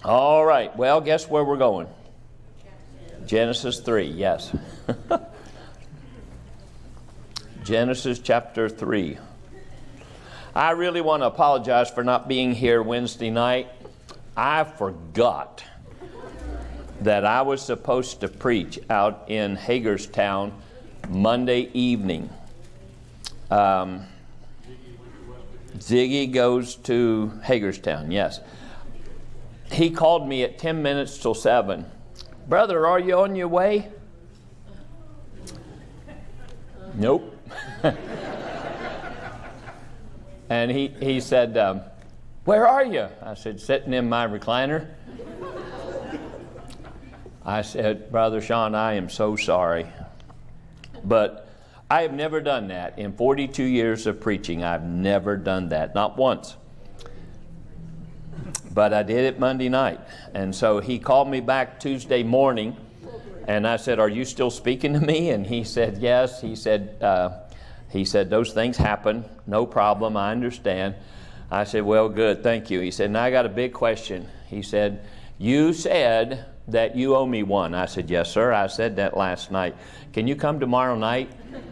All right. Well, guess where we're going? Genesis 3, yes. Genesis chapter 3. I really want to apologize for not being here Wednesday night. I forgot that I was supposed to preach out in Hagerstown Monday evening. Ziggy goes to Hagerstown, yes. He called me at 10 minutes till 7. Brother, are you on your way? Nope. And he said, where are you? I said, sitting in my recliner. I said, Brother Sean, I am so sorry. But I have never done that. In 42 years of preaching, I've never done that. Not once. But I did it Monday night. And so he called me back Tuesday morning. And I said, are you still speaking to me? And he said, yes. He said, those things happen. No problem. I understand. I said, well, good. Thank you. He said, now I got a big question. He said, you said that you owe me one. I said, yes, sir. I said that last night. Can you come tomorrow night?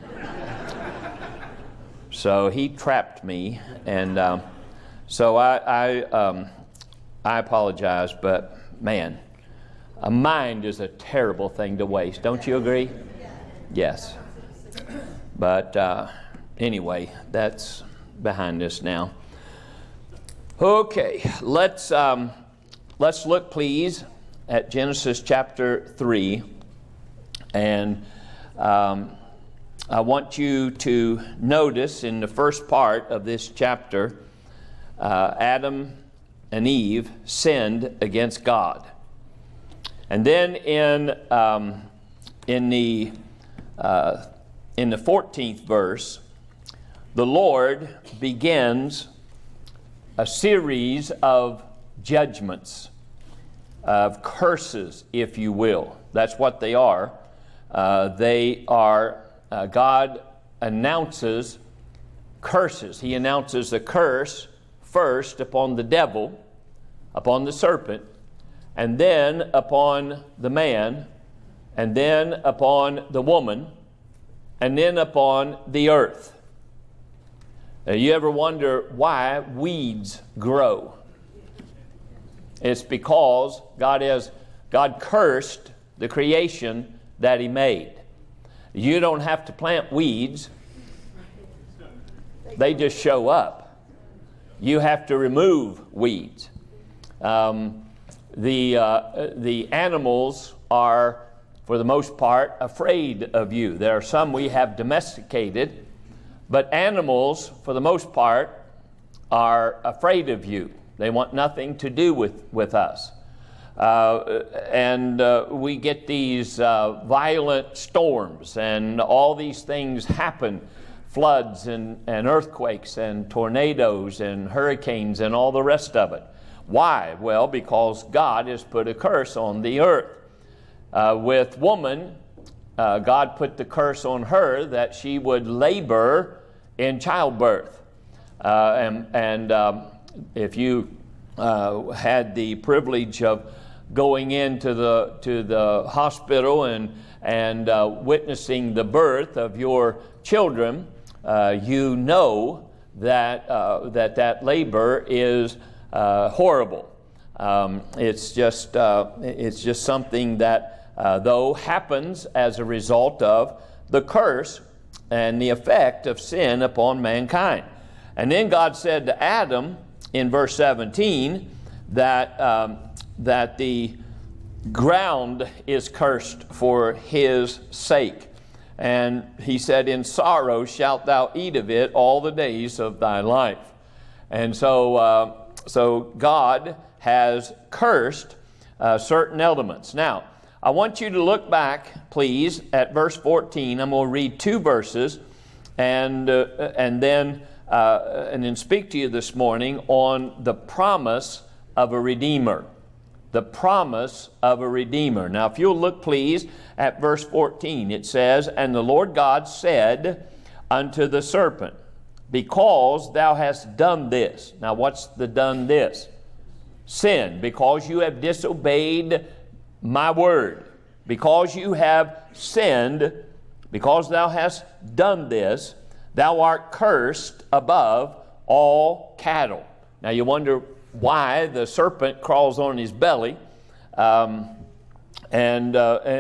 So he trapped me. And so I apologize, but man, a mind is a terrible thing to waste. Don't you agree? Yes. But anyway, that's behind us now. Okay, let's look, please, at Genesis chapter 3. And I want you to notice in the first part of this chapter, Adam and Eve sinned against God. And then in the 14th verse, the Lord begins a series of judgments, of curses, if you will. That's what they are. God announces curses. He announces a curse first upon the devil, upon the serpent, and then upon the man, and then upon the woman, and then upon the earth. Now, you ever wonder why weeds grow? It's because God cursed the creation that He made. You don't have to plant weeds. They just show up. You have to remove weeds. The animals are, for the most part, afraid of you. There are some we have domesticated, but animals, for the most part, are afraid of you. They want nothing to do with us. And we get these violent storms, and all these things happen. Floods and earthquakes and tornadoes and hurricanes and all the rest of it. Why? Well, because God has put a curse on the earth. With woman, God put the curse on her that she would labor in childbirth. If you had the privilege of going into the hospital and witnessing the birth of your children, you know that labor is horrible. It's just something that though happens as a result of the curse and the effect of sin upon mankind. And then God said to Adam in verse 17 that the ground is cursed for his sake. And he said, in sorrow shalt thou eat of it all the days of thy life. And so God has cursed certain elements. Now, I want you to look back, please, at verse 14. I'm going to read 2 verses and then speak to you this morning on the promise of a Redeemer. The promise of a Redeemer. Now, if you'll look, please, at verse 14, it says, and the Lord God said unto the serpent, because thou hast done this. Now, what's the done this? sinned, because you have disobeyed my word, because you have sinned, because thou hast done this, thou art cursed above all cattle. Now you wonder why the serpent crawls on his belly, and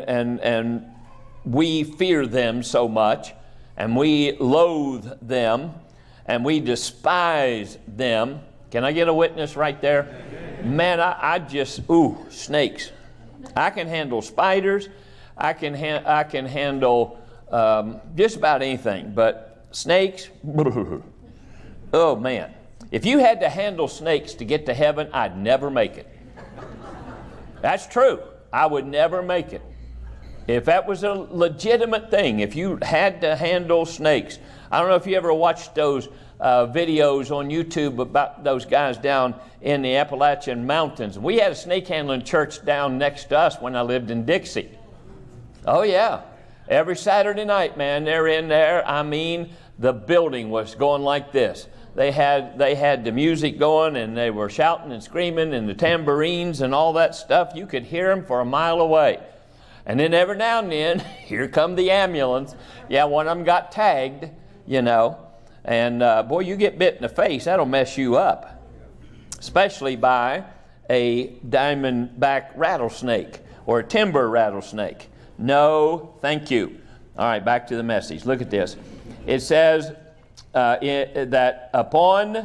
we fear them so much, and we loathe them, and we despise them. Can I get a witness right there? Man, I just, snakes. I can handle spiders. I can handle just about anything, but snakes, oh man. If you had to handle snakes to get to heaven, I'd never make it. That's true. I would never make it. If that was a legitimate thing, if you had to handle snakes. I don't know if you ever watched those videos on YouTube about those guys down in the Appalachian Mountains. We had a snake handling church down next to us when I lived in Dixie. Oh yeah. Every Saturday night, man, they're in there. I mean, the building was going like this. They had the music going, and they were shouting and screaming, and the tambourines and all that stuff. You could hear them for a mile away. And then every now and then, here come the ambulance. Yeah, one of them got tagged, you know. And boy, you get bit in the face, that'll mess you up. Especially by a diamondback rattlesnake or a timber rattlesnake. No, thank you. All right, back to the message. Look at this. It says that upon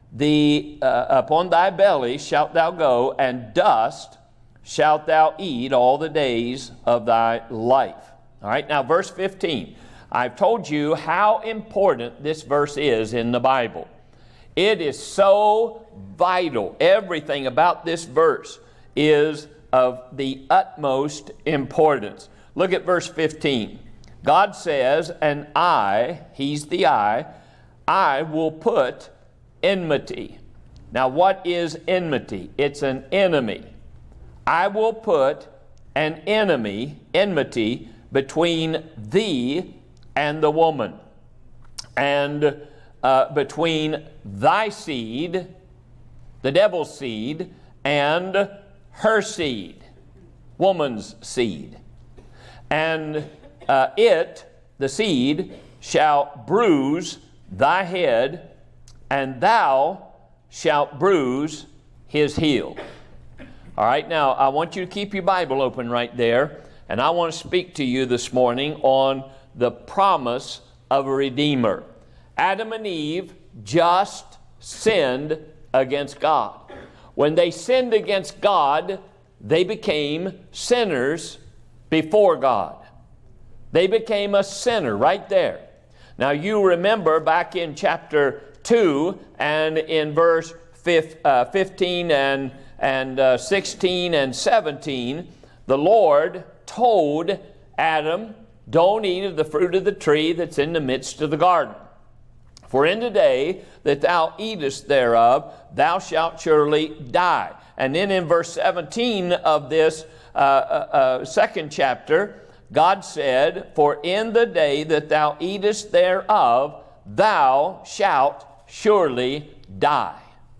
thy belly shalt thou go, and dust shalt thou eat all the days of thy life. All right, now verse 15. I've told you how important this verse is in the Bible. It is so vital. Everything about this verse is of the utmost importance. Look at verse 15. God says, and he's the I will put enmity. Now what is enmity? It's an enemy. I will put an enmity between thee and the woman, and between thy seed, the devil's seed, and her seed, woman's seed. And the seed, shall bruise thy head, and thou shalt bruise his heel. All right, now I want you to keep your Bible open right there, and I want to speak to you this morning on the promise of a Redeemer. Adam and Eve just sinned against God. When they sinned against God, they became sinners before God. They became a sinner right there. Now you remember back in chapter 2 and in verse 15 and 16 and 17, the Lord told Adam, don't eat of the fruit of the tree that's in the midst of the garden. For in the day that thou eatest thereof, thou shalt surely die. And then in verse 17 of this second chapter, God said, for in the day that thou eatest thereof, thou shalt surely die.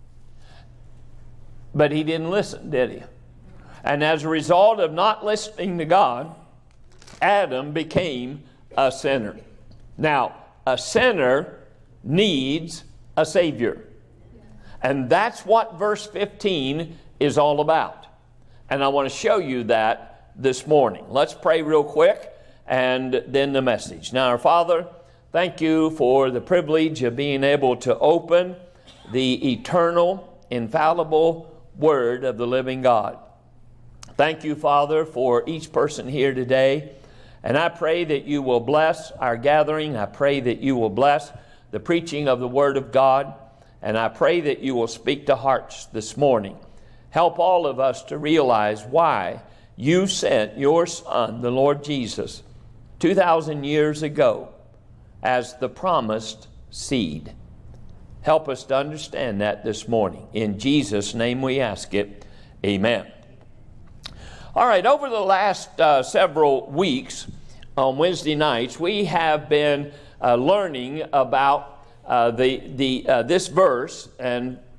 But he didn't listen, did he? And as a result of not listening to God, Adam became a sinner. Now, a sinner needs a Savior. And that's what verse 15 is all about. And I want to show you that this morning. Let's pray real quick and then the message. Now, our Father, thank you for the privilege of being able to open the eternal, infallible Word of the living God. Thank you, Father, for each person here today. And I pray that you will bless our gathering. I pray that you will bless the preaching of the Word of God. And I pray that you will speak to hearts this morning. Help all of us to realize why you sent your Son, the Lord Jesus, 2,000 years ago as the promised seed. Help us to understand that this morning. In Jesus' name we ask it. Amen. All right, over the last several weeks on Wednesday nights, we have been learning about this verse and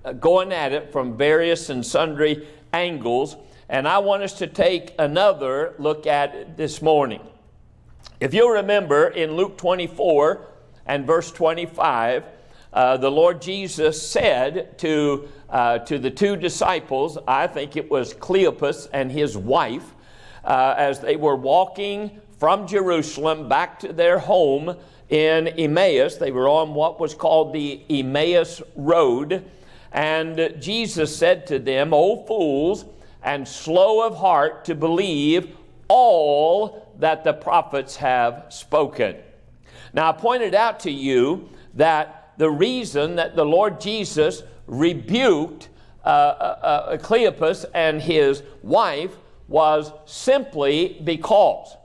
going at it from various and sundry angles, and I want us to take another look at it this morning. If you'll remember in Luke 24 and verse 25, the Lord Jesus said to the two disciples, I think it was Cleopas and his wife, as they were walking from Jerusalem back to their home in Emmaus. They were on what was called the Emmaus Road. And Jesus said to them, O fools, and slow of heart to believe all that the prophets have spoken. Now, I pointed out to you that the reason that the Lord Jesus rebuked Cleopas and his wife was simply because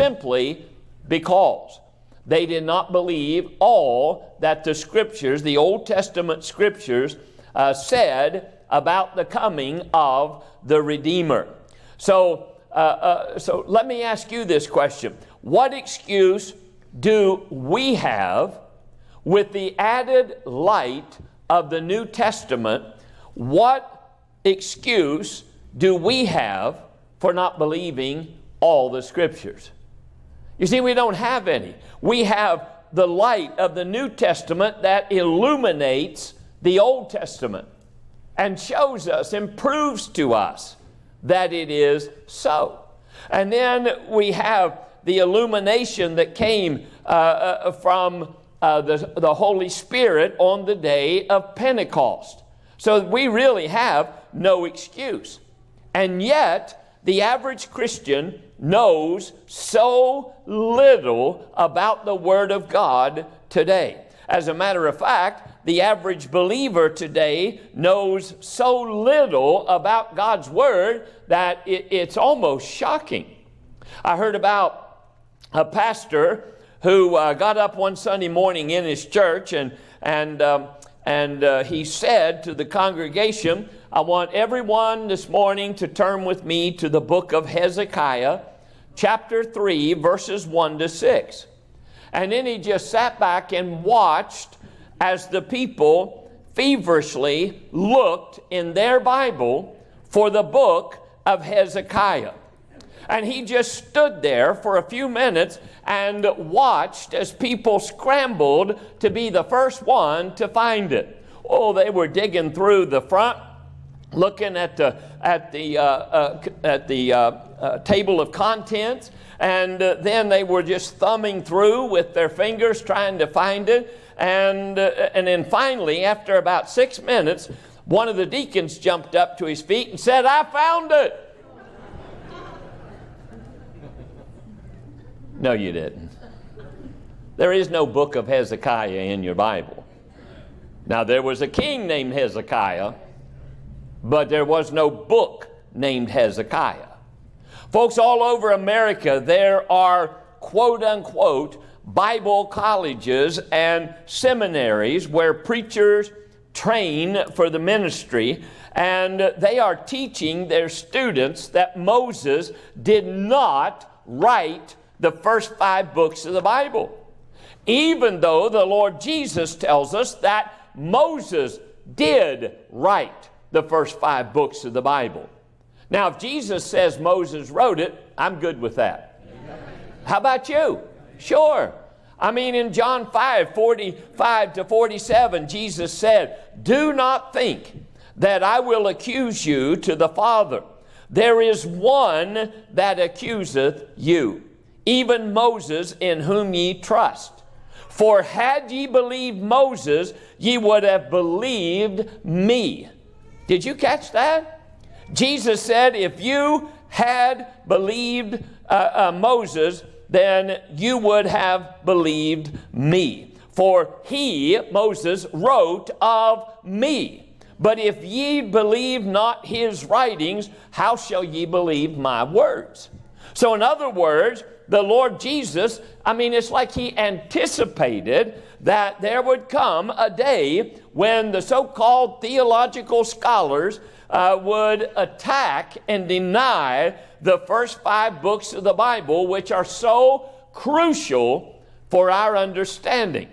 they did not believe all that the Scriptures, the Old Testament Scriptures, said about the coming of the Redeemer. So let me ask you this question. What excuse do we have with the added light of the New Testament? What excuse do we have for not believing all the Scriptures? You see, we don't have any. We have the light of the New Testament that illuminates the Old Testament and shows us and proves to us that it is so. And then we have the illumination that came from the Holy Spirit on the day of Pentecost. So we really have no excuse. And yet, the average Christian knows so little about the Word of God today. As a matter of fact, the average believer today knows so little about God's Word that it's almost shocking. I heard about a pastor who got up one Sunday morning in his church and he said to the congregation, I want everyone this morning to turn with me to the book of Hezekiah, chapter 3, verses 1 to 6. And then he just sat back and watched as the people feverishly looked in their Bible for the book of Hezekiah. And he just stood there for a few minutes and watched as people scrambled to be the first one to find it. Oh, they were digging through the front, looking at the table of contents, and then they were just thumbing through with their fingers trying to find it. And then finally, after about 6 minutes, one of the deacons jumped up to his feet and said, I found it. No, you didn't. There is no book of Hezekiah in your Bible. Now, there was a king named Hezekiah, but there was no book named Hezekiah. Folks, all over America, there are quote-unquote Bible colleges and seminaries where preachers train for the ministry, and they are teaching their students that Moses did not write the first 5 books of the Bible, even though the Lord Jesus tells us that Moses did write the first 5 books of the Bible. Now, if Jesus says Moses wrote it, I'm good with that. How about you? Sure. I mean, in John 5:45 to 47, Jesus said, do not think that I will accuse you to the Father. There is one that accuseth you, even Moses, in whom ye trust. For had ye believed Moses, ye would have believed me. Did you catch that? Jesus said, if you had believed Moses, then you would have believed me. For he, Moses, wrote of me. But if ye believe not his writings, how shall ye believe my words? So in other words, the Lord Jesus, it's like he anticipated that there would come a day when the so-called theological scholars would attack and deny the first 5 books of the Bible, which are so crucial for our understanding.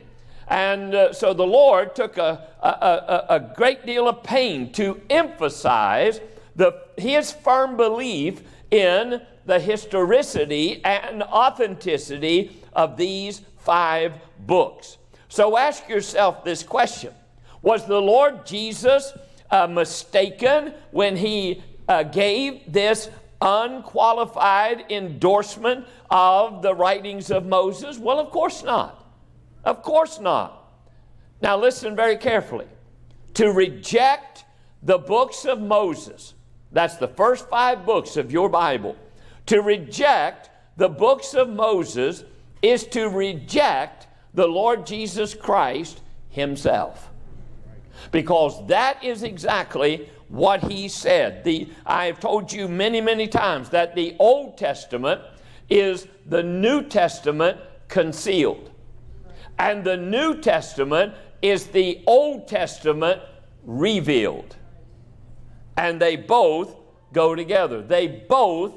And so the Lord took a great deal of pain to emphasize his firm belief in the historicity and authenticity of these 5 books. So ask yourself this question. Was the Lord Jesus mistaken when he gave this unqualified endorsement of the writings of Moses? Well, of course not. Of course not. Now listen very carefully. To reject the books of Moses, that's the first 5 books of your Bible. To reject the books of Moses is to reject the Lord Jesus Christ himself. Because that is exactly what he said. I have told you many, many times that the Old Testament is the New Testament concealed. And the New Testament is the Old Testament revealed. And they both go together. They both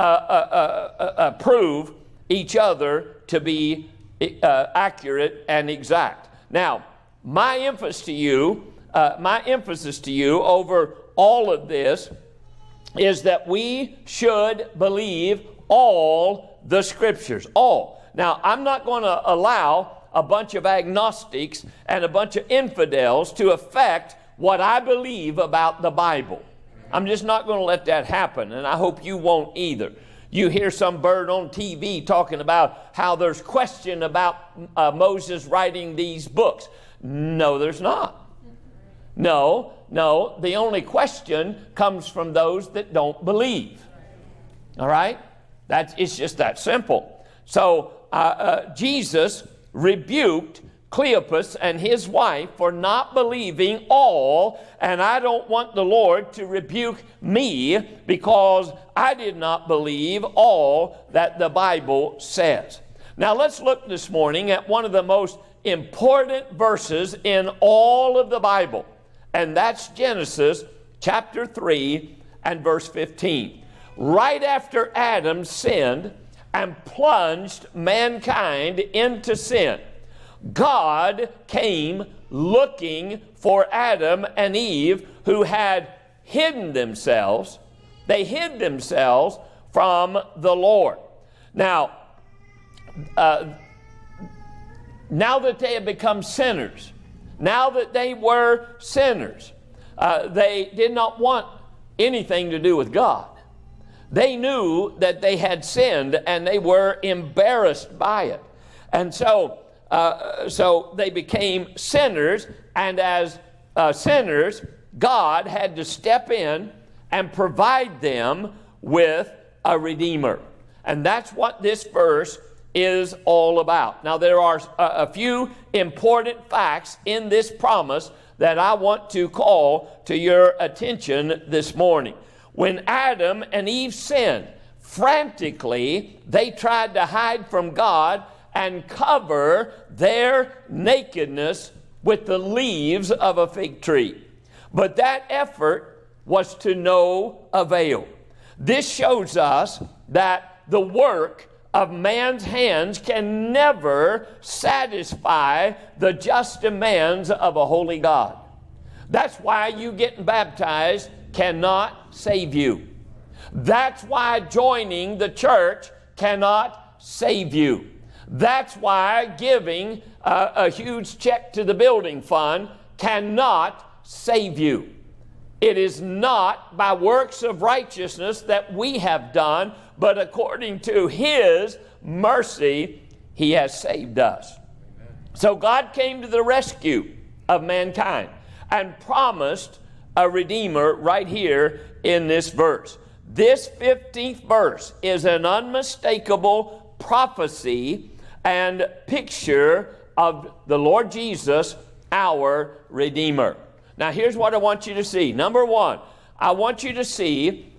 prove each other to be accurate and exact. Now, my emphasis to you over all of this is that we should believe all the Scriptures. All. Now, I'm not going to allow a bunch of agnostics and a bunch of infidels to affect what I believe about the Bible. I'm just not going to let that happen, and I hope you won't either. You hear some bird on TV talking about how there's question about Moses writing these books. No, there's not. No, the only question comes from those that don't believe. All right? It's just that simple. So Jesus rebuked Cleopas and his wife for not believing all, and I don't want the Lord to rebuke me because I did not believe all that the Bible says. Now let's look this morning at one of the most important verses in all of the Bible, and that's Genesis chapter 3 and verse 15. Right after Adam sinned and plunged mankind into sin, God came looking for Adam and Eve who had hidden themselves. They hid themselves from the Lord. Now that they had become sinners, now that they were sinners, they did not want anything to do with God. They knew that they had sinned and they were embarrassed by it. And so they became sinners, and as sinners, God had to step in and provide them with a Redeemer. And that's what this verse is all about. Now, there are a few important facts in this promise that I want to call to your attention this morning. When Adam and Eve sinned, frantically, they tried to hide from God and cover their nakedness with the leaves of a fig tree. But that effort was to no avail. This shows us that the work of man's hands can never satisfy the just demands of a holy God. That's why you getting baptized cannot save you. That's why joining the church cannot save you. That's why giving a huge check to the building fund cannot save you. It is not by works of righteousness that we have done, but according to His mercy, He has saved us. Amen. So God came to the rescue of mankind and promised a Redeemer right here in this verse. This 15th verse is an unmistakable prophecy and picture of the Lord Jesus, our Redeemer. Now, here's what I want you to see. Number one, I want you to see,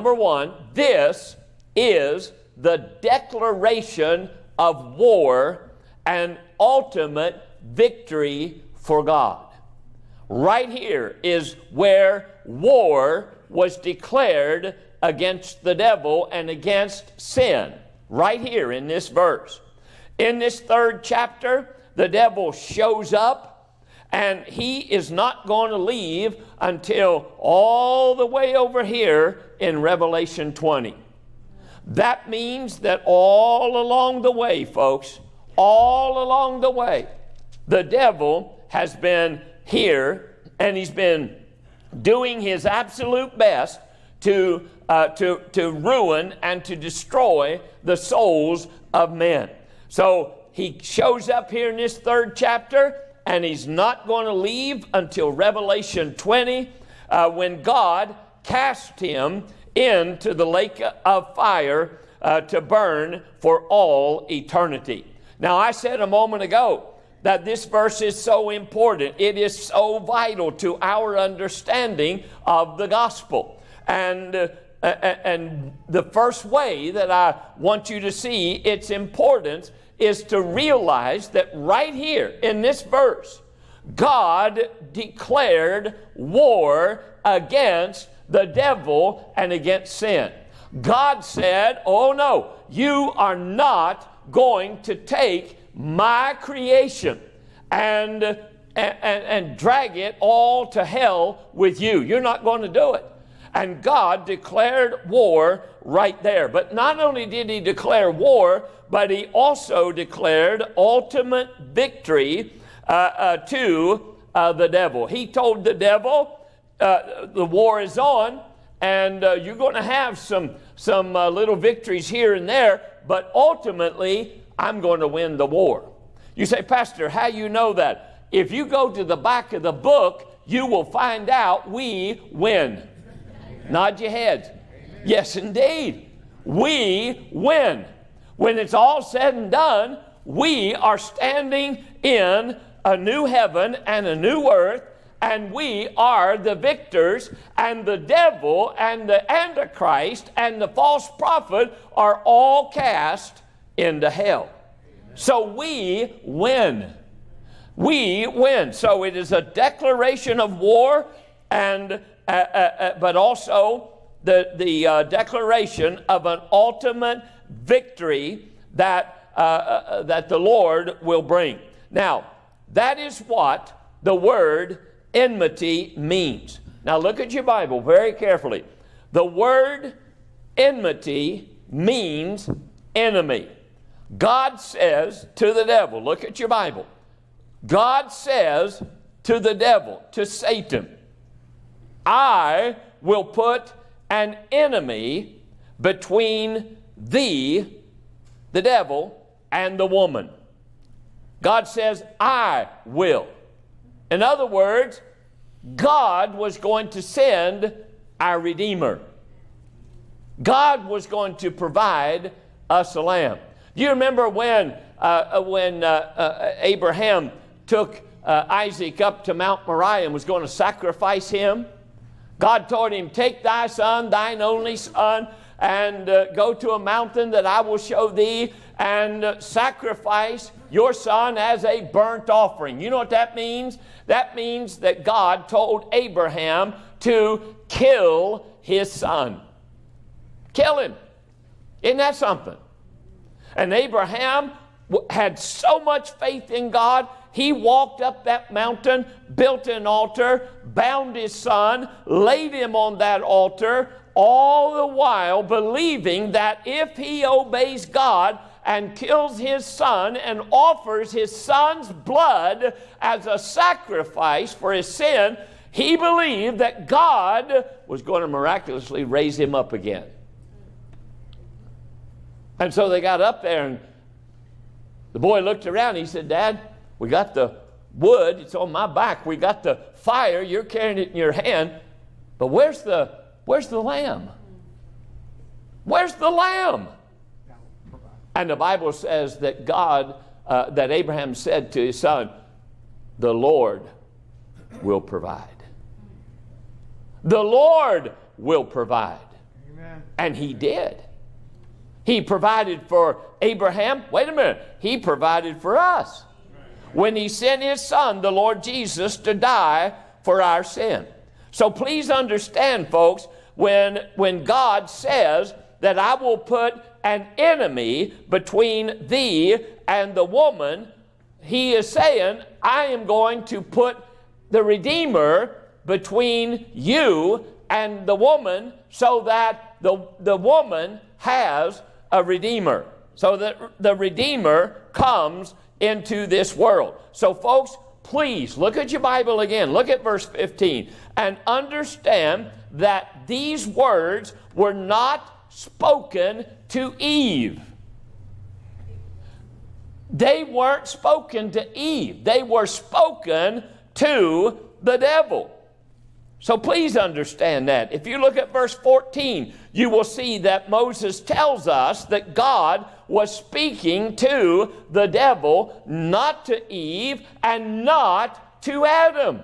this is the declaration of war and ultimate victory for God. Right here is where war was declared against the devil and against sin. Right here in this verse. In this 3rd chapter, the devil shows up, and he is not going to leave until all the way over here in Revelation 20. That means that all along the way, folks, all along the way, the devil has been here, and he's been doing his absolute best to ruin and to destroy the souls of men. So he shows up here in this third chapter, and he's not going to leave until Revelation 20, when God cast him into the lake of fire to burn for all eternity. Now, I said a moment ago that this verse is so important. It is so vital to our understanding of the gospel. And the first way that I want you to see its importance is to realize that right here in this verse, God declared war against the devil and against sin. God said, oh no, you are not going to take my creation and drag it all to hell with you. You're not going to do it. And God declared war right there. But not only did he declare war, but he also declared ultimate victory to the devil. He told the devil, the war is on, and you're going to have some little victories here and there, but ultimately, I'm going to win the war. You say, Pastor, how you know that? If you go to the back of the book, you will find out we win. Nod your heads. Yes, indeed. We win. When it's all said and done, we are standing in a new heaven and a new earth, and we are the victors, and the devil and the Antichrist and the false prophet are all cast into hell. So we win. We win. So it is a declaration of war, and but also the declaration of an ultimate victory that the Lord will bring. Now, that is what the word enmity means. Now look at your Bible very carefully. The word enmity means enemy. God says to the devil, look at your Bible. God says to the devil, to Satan, I will put an enemy between thee, the devil, and the woman. God says, I will. In other words, God was going to send our Redeemer. God was going to provide us a lamb. Do you remember when Abraham took Isaac up to Mount Moriah and was going to sacrifice him? God told him, take thy son, thine only son, and go to a mountain that I will show thee, and sacrifice your son as a burnt offering. You know what that means? That means that God told Abraham to kill his son. Kill him. Isn't that something? And Abraham had so much faith in God, he walked up that mountain, built an altar, bound his son, laid him on that altar, all the while believing that if he obeys God and kills his son and offers his son's blood as a sacrifice for his sin, he believed that God was going to miraculously raise him up again. And so they got up there, and the boy looked around. He said, Dad, we got the wood. It's on my back. We got the fire. You're carrying it in your hand. But where's the lamb? Where's the lamb? And the Bible says that that Abraham said to his son, the Lord will provide. The Lord will provide. Amen. And he did. He provided for Abraham. Wait a minute. He provided for us when he sent his son, the Lord Jesus, to die for our sin. So please understand, folks, when God says that I will put an enemy between thee and the woman, he is saying, I am going to put the Redeemer between you and the woman so that the woman has a Redeemer. So that the Redeemer comes into this world. So folks, please look at your Bible again. Look at verse 15 and understand that these words were not spoken to Eve. They weren't spoken to Eve. They were spoken to the devil. So please understand that. If you look at verse 14, you will see that Moses tells us that God was speaking to the devil, not to Eve and not to Adam.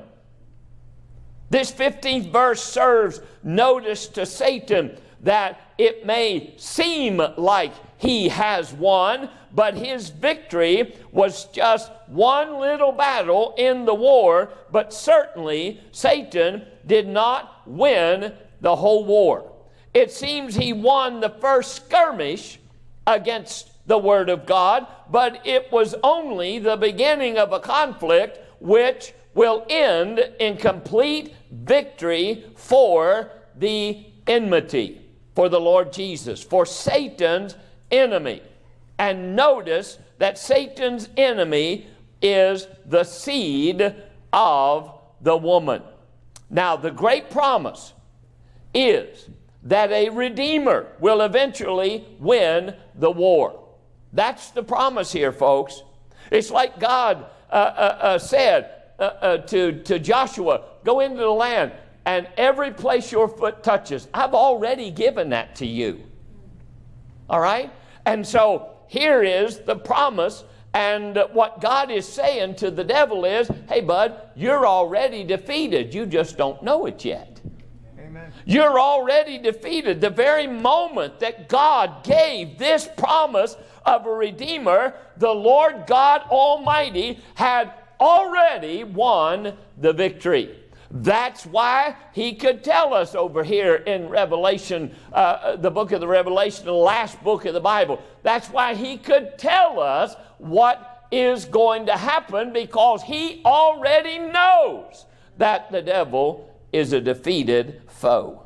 This 15th verse serves notice to Satan that it may seem like he has won, but his victory was just one little battle in the war, but certainly Satan did not win the whole war. It seems he won the first skirmish against the Word of God, but it was only the beginning of a conflict which will end in complete victory for the enmity, for the Lord Jesus, for Satan's enemy. And notice that Satan's enemy is the seed of the woman. Now, the great promise is that a Redeemer will eventually win the war. That's the promise here, folks. It's like God said to Joshua, go into the land, and every place your foot touches, I've already given that to you. All right? And so here is the promise, and what God is saying to the devil is, hey, bud, you're already defeated. You just don't know it yet. Amen. You're already defeated. The very moment that God gave this promise of a Redeemer, the Lord God Almighty had already won the victory. That's why he could tell us over here in Revelation, the book of the Revelation, the last book of the Bible. That's why he could tell us what is going to happen, because he already knows that the devil is a defeated foe.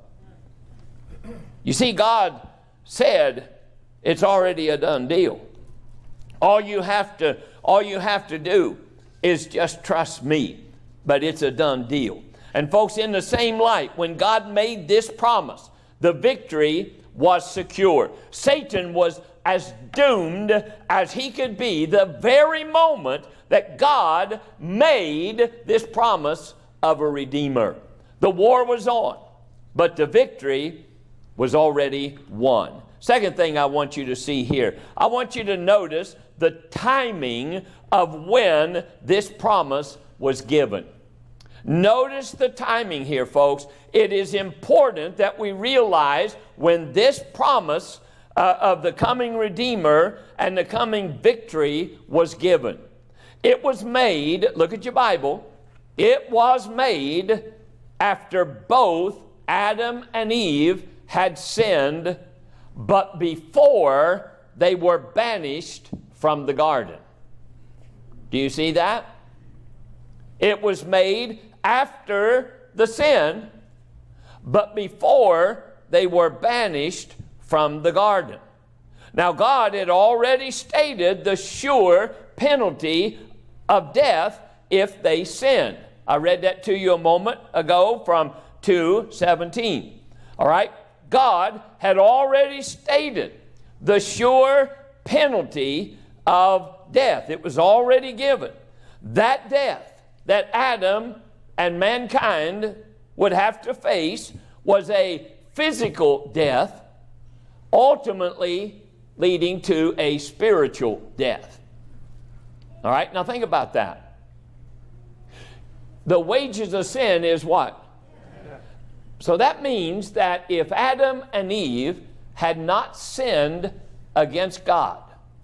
You see, God said it's already a done deal. All you have to do is just trust me, but it's a done deal. And folks, in the same light, when God made this promise, the victory was secure. Satan was as doomed as he could be the very moment that God made this promise of a Redeemer. The war was on, but the victory was already won. Second thing I want you to see here, I want you to notice the timing of when this promise was given. Notice the timing here, folks. It is important that we realize when this promise of the coming Redeemer and the coming victory was given. It was made, look at your Bible, it was made after both Adam and Eve had sinned, but before they were banished from the garden. Do you see that? It was made after the sin, but before they were banished from the garden. Now, God had already stated the sure penalty of death if they sinned. I read that to you a moment ago from 2:17. All right? God had already stated the sure penalty of death. It was already given. That death that Adam and mankind would have to face was a physical death, ultimately leading to a spiritual death. All right, now think about that. The wages of sin is what? So that means that if Adam and Eve had not sinned against God,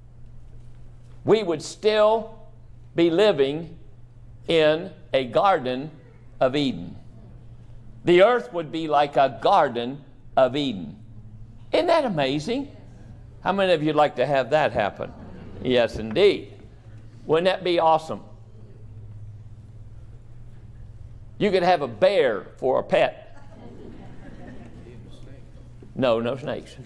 we would still be living in a Garden of Eden. The earth would be like a Garden of Eden. Isn't that amazing? How many of you would like to have that happen? Yes, indeed. Wouldn't that be awesome? You could have a bear for a pet. No, no snakes.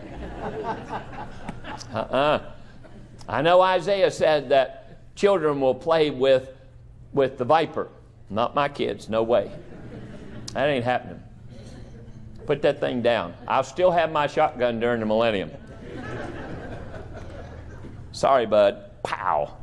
I know Isaiah said that children will play with the viper. Not my kids, no way. That ain't happening. Put that thing down. I'll still have my shotgun during the millennium. Sorry, bud. Pow.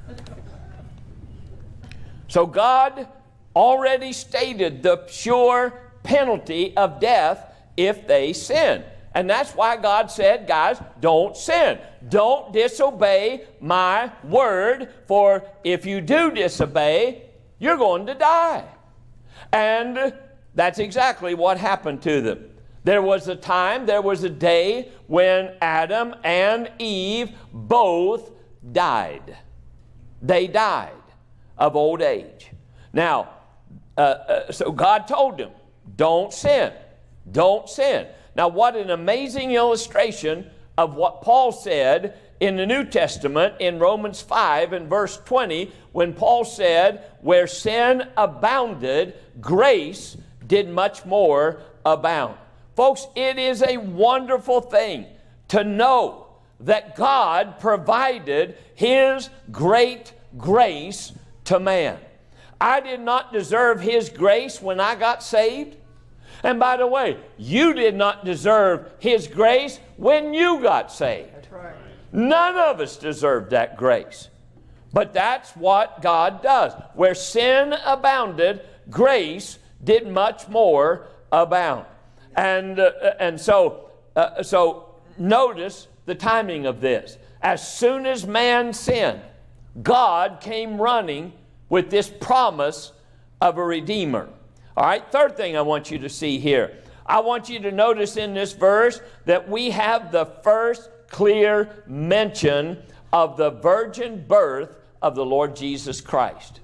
So God already stated the sure penalty of death if they sin. And that's why God said, guys, don't sin. Don't disobey my word, for if you do disobey, you're going to die. And that's exactly what happened to them. There was a time, there was a day when Adam and Eve both died. They died of old age. Now, so God told them, don't sin. Don't sin. Now, what an amazing illustration of what Paul said in the New Testament in Romans 5 and verse 20, when Paul said, where sin abounded, grace did much more abound. Folks, it is a wonderful thing to know that God provided His great grace to man. I did not deserve His grace when I got saved. And by the way, you did not deserve His grace when you got saved. That's right. None of us deserved that grace. But that's what God does. Where sin abounded, grace did much more abound. And so notice the timing of this. As soon as man sinned, God came running with this promise of a Redeemer. All right, third thing I want you to see here. I want you to notice in this verse that we have the first clear mention of the virgin birth of the Lord Jesus Christ.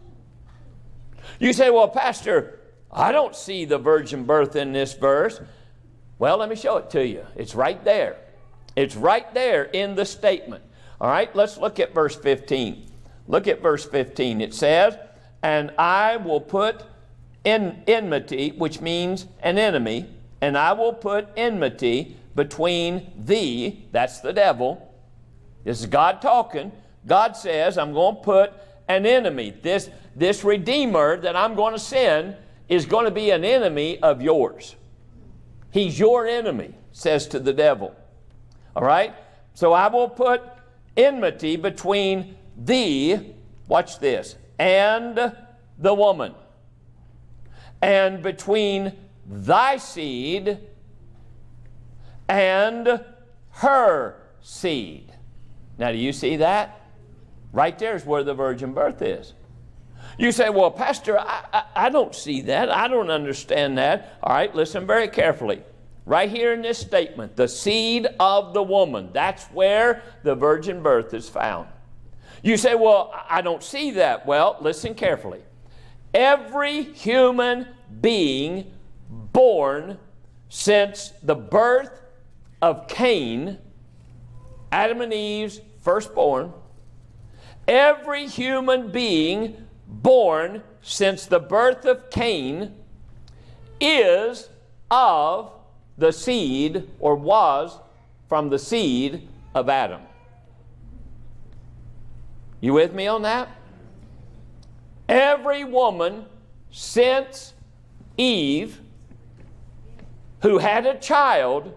You say, well, Pastor, I don't see the virgin birth in this verse. Well, let me show it to you. It's right there. It's right there in the statement. All right, let's look at verse 15. Look at verse 15. It says, and I will put enmity, which means an enemy, and I will put enmity between thee, that's the devil. This is God talking. God says, I'm going to put an enemy. This Redeemer that I'm going to send is going to be an enemy of yours. He's your enemy, says to the devil. All right? So I will put enmity between thee, watch this, and the woman, and between thy seed and her seed. Now, do you see that? Right there is where the virgin birth is. You say, well, Pastor, I don't see that. I don't understand that. All right, listen very carefully. Right here in this statement, the seed of the woman, that's where the virgin birth is found. You say, well, I don't see that. Well, listen carefully. Every human being born since the birth of Cain, Adam and Eve's firstborn, every human being born since the birth of Cain is of the seed, or was from the seed of Adam. You with me on that? Every woman since Eve who had a child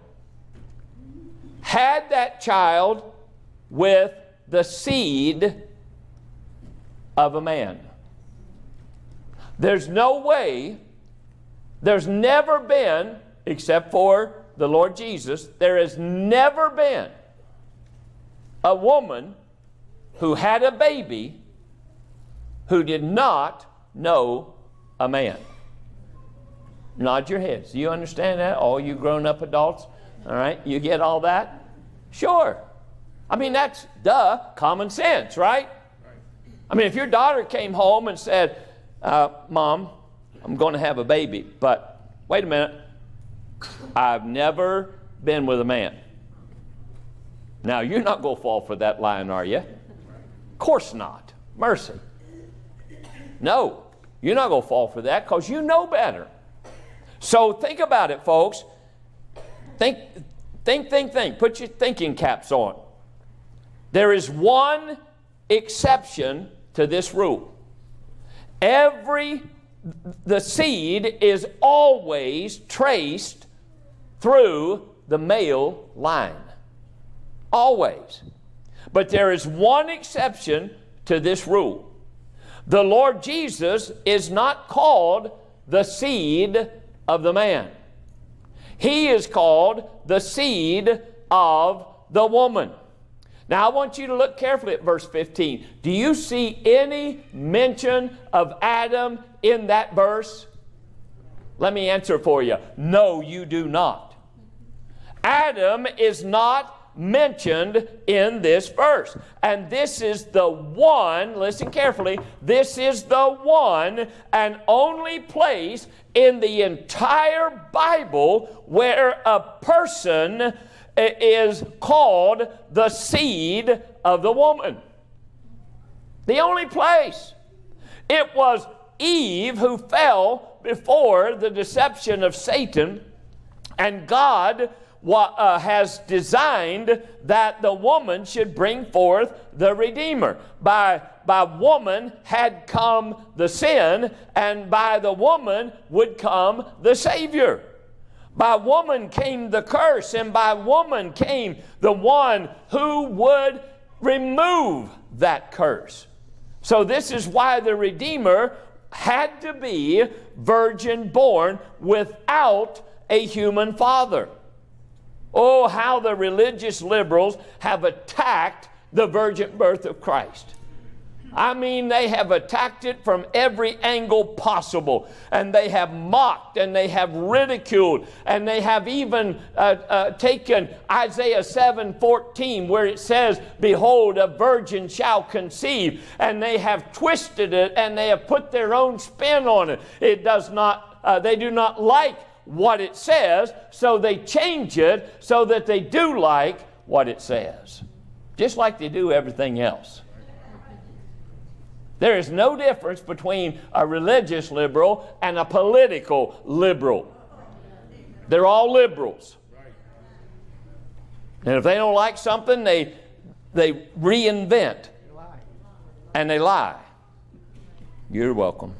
had that child with the seed of a man. There's no way, there's never been, except for the Lord Jesus, there has never been a woman who had a baby who did not know a man. Nod your heads. Do you understand that? All you grown-up adults? All right, you get all that? Sure. I mean, that's common sense, right? I mean, if your daughter came home and said, Mom, I'm going to have a baby, but wait a minute, I've never been with a man. Now, you're not going to fall for that line, are you? Of course not. mercy. No, you're not going to fall for that because you know better. So think about it, folks. Think. Put your thinking caps on. There is one exception to this rule. The seed is always traced through the male line. Always. But there is one exception to this rule. The Lord Jesus is not called the seed of the man. He is called the seed of the woman. Now I want you to look carefully at verse 15. Do you see any mention of Adam in that verse? Let me answer for you. No, you do not. Adam is not mentioned in this verse. And this is the one, listen carefully, this is the one and only place in the entire Bible where a person is called the seed of the woman. The only place. It was Eve who fell before the deception of Satan, and God has designed that the woman should bring forth the Redeemer. By woman had come the sin, and by the woman would come the Savior. By woman came the curse, and by woman came the one who would remove that curse. So this is why the Redeemer had to be virgin born without a human father. Oh, how the religious liberals have attacked the virgin birth of Christ. I mean, they have attacked it from every angle possible. And they have mocked, and they have ridiculed, and they have even taken Isaiah 7:14, where it says, "Behold, a virgin shall conceive." And they have twisted it, and they have put their own spin on it. It does not, they do not like what it says, so they change it so that they do like what it says. Just like they do everything else. There is no difference between a religious liberal and a political liberal. They're all liberals. And if they don't like something, they reinvent. And they lie. You're welcome.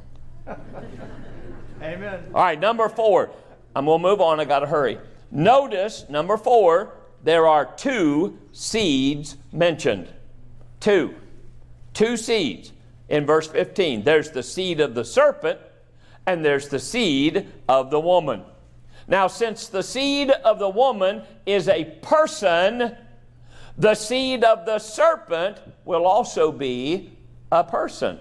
Amen. All right, number 4. I'm going to move on. I got to hurry. Notice, number 4, there are 2 seeds mentioned. 2 seeds. In verse 15, there's the seed of the serpent, and there's the seed of the woman. Now, since the seed of the woman is a person, the seed of the serpent will also be a person.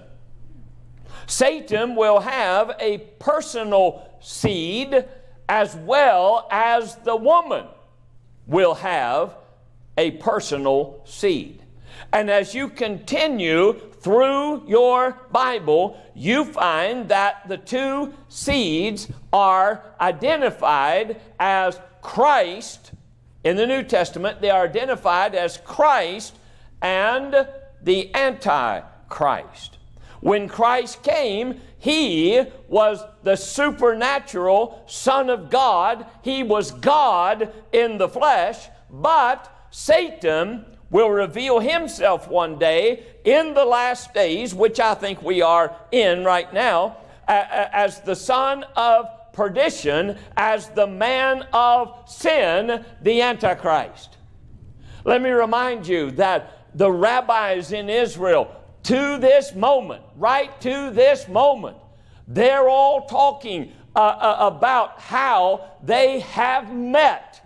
Satan will have a personal seed, as well as the woman will have a personal seed. And as you continue through your Bible, you find that the 2 seeds are identified as Christ. In the New Testament, they are identified as Christ and the Antichrist. When Christ came, He was the supernatural Son of God. He was God in the flesh, but Satan will reveal himself one day in the last days, which I think we are in right now, as the son of perdition, as the man of sin, the Antichrist. Let me remind you that the rabbis in Israel, to this moment, right to this moment, they're all talking about how they have met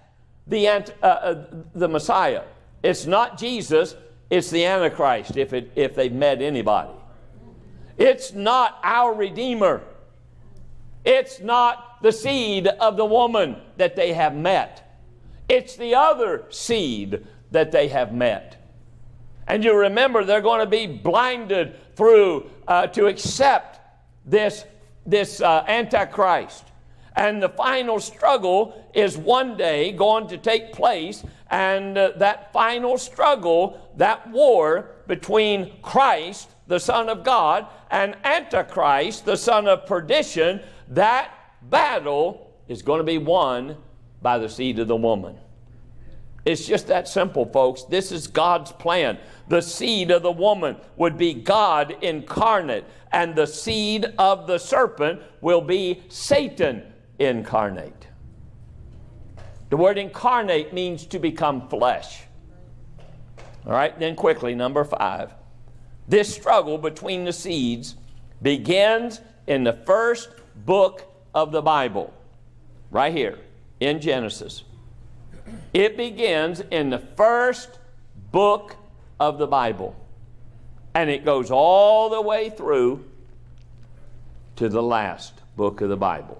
the Messiah. It's not Jesus, it's the Antichrist, if they've met anybody. It's not our Redeemer. It's not the seed of the woman that they have met. It's the other seed that they have met. And you remember, they're going to be blinded through to accept this Antichrist. And the final struggle is one day going to take place, and that final struggle, that war between Christ, the Son of God, and Antichrist, the son of perdition, that battle is going to be won by the seed of the woman. It's just that simple, folks. This is God's plan. The seed of the woman would be God incarnate, and the seed of the serpent will be Satan incarnate. The word incarnate means to become flesh. All right, then quickly, number 5. This struggle between the seeds begins in the first book of the Bible, right here in Genesis. It begins in the first book of the Bible, and it goes all the way through to the last book of the Bible.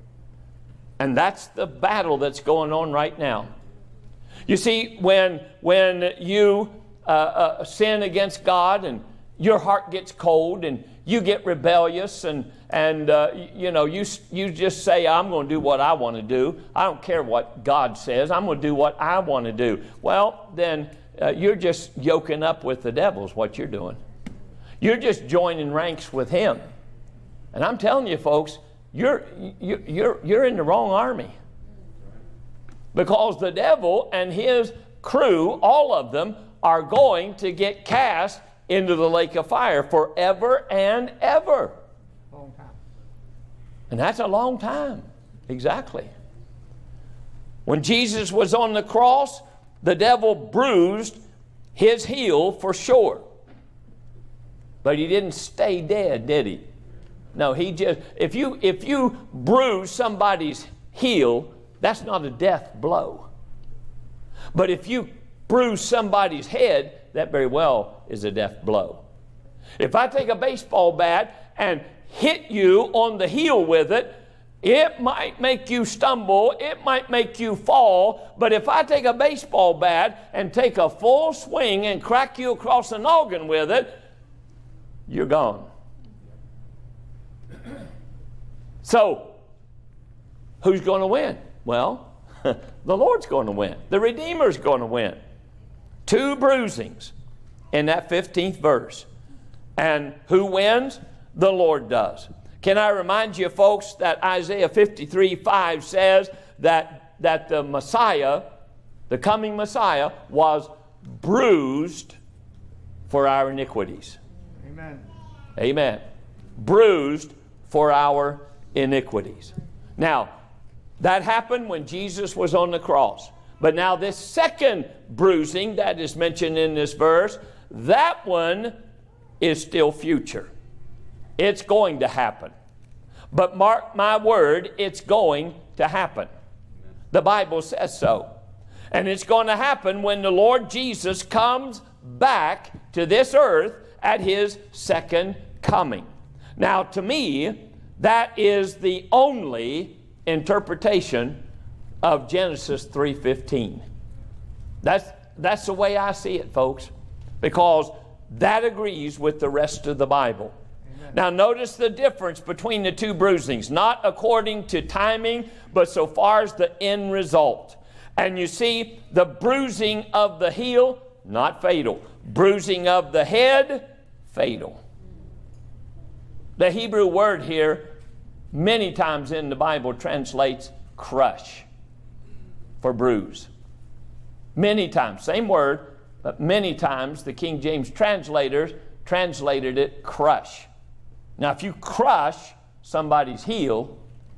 And that's the battle that's going on right now. You see, when you sin against God and your heart gets cold and you get rebellious and you just say, I'm going to do what I want to do. I don't care what God says. I'm going to do what I want to do. Well, then you're just yoking up with the devil is what you're doing. You're just joining ranks with him. And I'm telling you, folks, you're in the wrong army. Because the devil and his crew, all of them, are going to get cast into the lake of fire forever and ever. Long time. And that's a long time. Exactly. When Jesus was on the cross, the devil bruised his heel for sure. But he didn't stay dead, did he? No, he just, if you bruise somebody's heel, that's not a death blow. But if you bruise somebody's head, that very well is a death blow. If I take a baseball bat and hit you on the heel with it, it might make you stumble, it might make you fall, but if I take a baseball bat and take a full swing and crack you across the noggin with it, you're gone. So, who's going to win? Well, the Lord's going to win. The Redeemer's going to win. 2 bruisings in that 15th verse. And who wins? The Lord does. Can I remind you, folks, that Isaiah 53:5 says that the Messiah, the coming Messiah, was bruised for our iniquities. Amen. Amen. Bruised for our iniquities. Now, that happened when Jesus was on the cross. But now this second bruising that is mentioned in this verse, that one is still future. It's going to happen. But mark my word, it's going to happen. The Bible says so. And it's going to happen when the Lord Jesus comes back to this earth at his second coming. Now, to me, that is the only interpretation of Genesis 3:15. That's the way I see it, folks, because that agrees with the rest of the Bible. Amen. Now, notice the difference between the 2 bruisings, not according to timing, but so far as the end result. And you see, the bruising of the heel, not fatal. Bruising of the head, fatal. The Hebrew word here, many times in the Bible, translates crush for bruise. Many times, same word, but many times the King James translators translated it crush. Now, if you crush somebody's heel,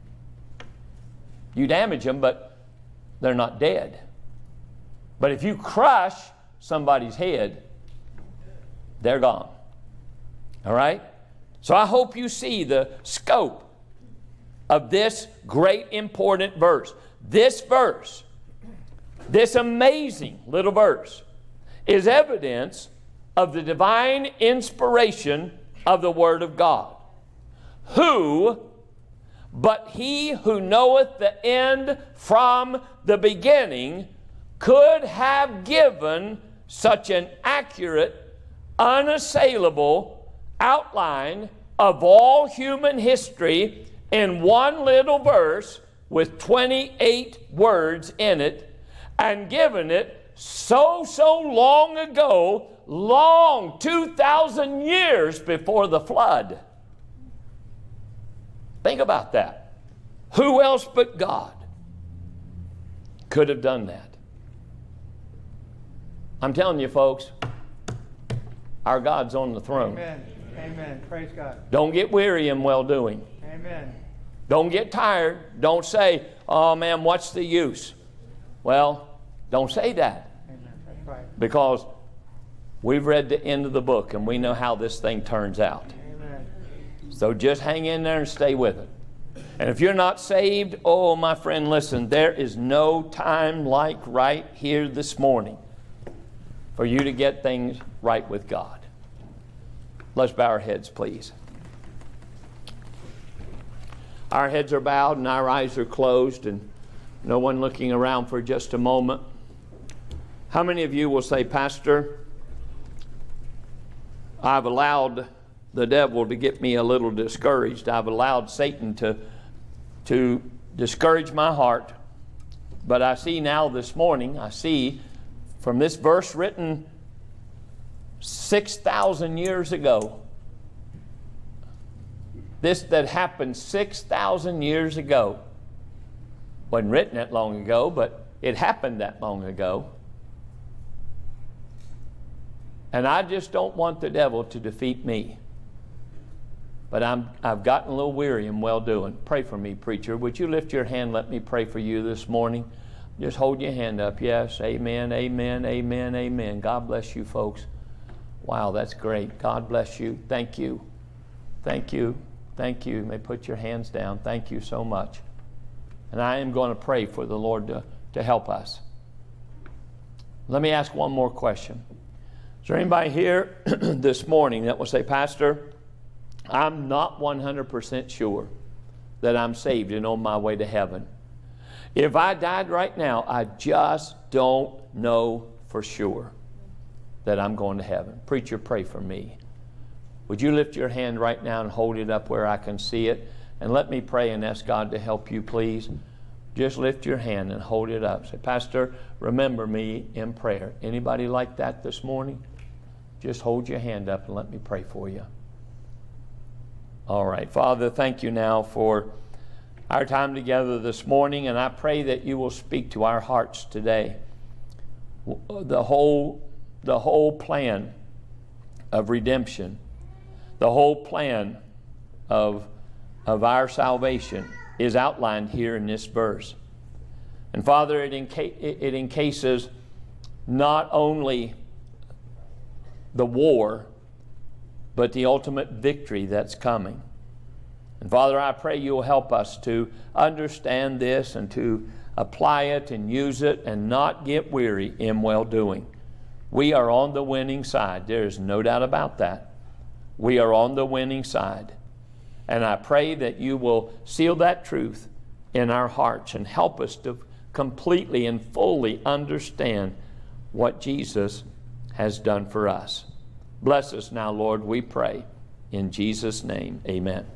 you damage them, but they're not dead. But if you crush somebody's head, they're gone. All right? So I hope you see the scope of this great important verse. This verse, this amazing little verse, is evidence of the divine inspiration of the Word of God. Who, but he who knoweth the end from the beginning, could have given such an accurate, unassailable outline of all human history in one little verse with 28 words in it and given it so long ago, long 2,000 years before the flood. Think about that. Who else but God could have done that? I'm telling you, folks, our God's on the throne. Amen. Amen. Praise God. Don't get weary in well-doing. Amen. Don't get tired. Don't say, oh man, what's the use? Well, don't say that. Amen. That's right. Because we've read the end of the book and we know how this thing turns out. Amen. So just hang in there and stay with it. And if you're not saved, oh my friend, listen, there is no time like right here this morning for you to get things right with God. Let's bow our heads, please. Our heads are bowed and our eyes are closed and no one looking around for just a moment. How many of you will say, Pastor, I've allowed the devil to get me a little discouraged. I've allowed Satan to discourage my heart. But I see now this morning, I see from this verse written 6,000 years ago, this that happened 6,000 years ago, wasn't written that long ago, but it happened that long ago. And I just don't want the devil to defeat me. But I've gotten a little weary in well-doing. Pray for me, preacher. Would you lift your hand? Let me pray for you this morning. Just hold your hand up. Yes, amen, amen, amen, amen. God bless you, folks. Wow, that's great. God bless you. Thank you. Thank you. Thank you. You may put your hands down. Thank you so much. And I am going to pray for the Lord to help us. Let me ask one more question. Is there anybody here this morning that will say, Pastor, I'm not 100% sure that I'm saved and on my way to heaven. If I died right now, I just don't know for sure that I'm going to heaven. Preacher, pray for me. Would you lift your hand right now and hold it up where I can see it? And let me pray and ask God to help you, please. Just lift your hand and hold it up. Say, Pastor, remember me in prayer. Anybody like that this morning? Just hold your hand up and let me pray for you. All right. Father, thank you now for our time together this morning, and I pray that you will speak to our hearts today. The whole plan of redemption, the whole plan of our salvation is outlined here in this verse. And Father, it encases not only the war, but the ultimate victory that's coming. And Father, I pray you'll help us to understand this and to apply it and use it and not get weary in well-doing. We are on the winning side. There is no doubt about that. We are on the winning side. And I pray that you will seal that truth in our hearts and help us to completely and fully understand what Jesus has done for us. Bless us now, Lord, we pray. In Jesus' name, amen.